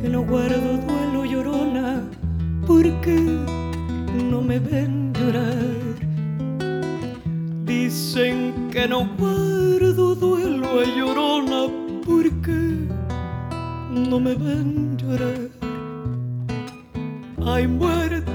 que no guardo duelo, llorona, porque no me ven llorar. Dicen que no guardo duelo, ay, llorona, porque no me ven llorar. Ay, muerte